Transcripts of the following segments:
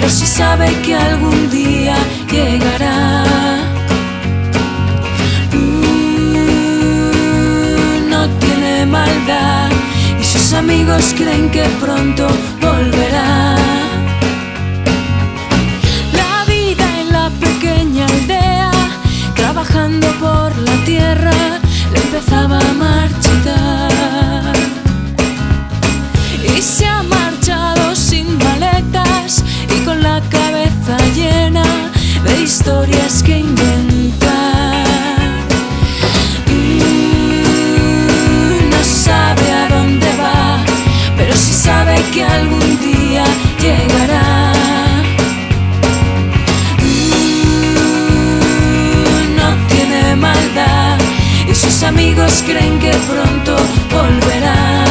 pero sí sabe que algún día llegará. No tiene maldad y sus amigos creen que pronto volverá. La vida en la pequeña aldea, trabajando por la tierra, le empezaba a marchitar. Y se ha marchado sin maletas y con la cabeza llena de historias que inventar. No sabe a dónde va, pero sí sabe que algún día llegará. No tiene maldad y sus amigos creen que pronto volverá.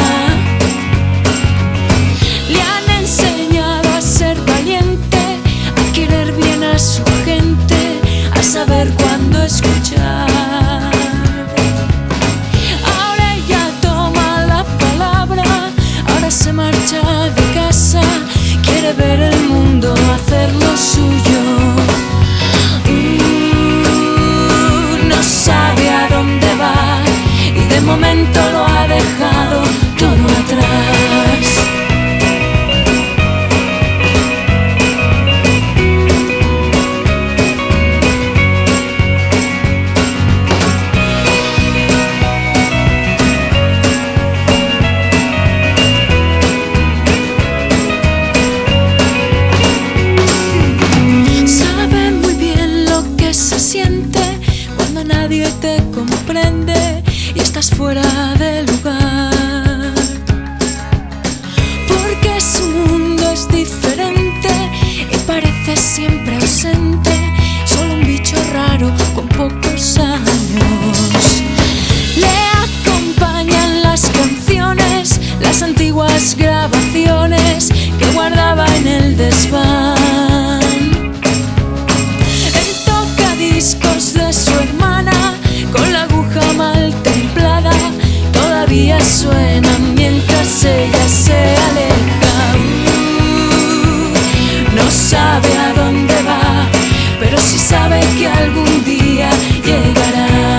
Le han enseñado a ser valiente, a querer bien a su gente, a saber cuándo escuchar. Ahora ella toma la palabra, ahora se marcha de casa, quiere ver el mundo, hacer lo suyo. No sabe a dónde va y de momento lo ha dejado todo atrás. Sabe muy bien lo que se siente cuando nadie te comprende y estás fuera de lugar, porque su mundo es diferente y parece siempre ausente, solo un bicho raro con pocos años. Le acompañan las canciones, las antiguas grabaciones que guardaba en el desván. El tocadiscos de su hermana, con la aguja mal templada, todavía suenan mientras ella se aleja. No sabe a dónde va, pero sí sabe que algún día llegará.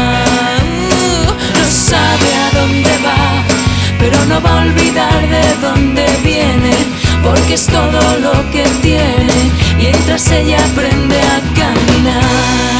No sabe a dónde va, pero no va a olvidar de dónde viene, porque es todo lo que tiene mientras ella aprende a caminar.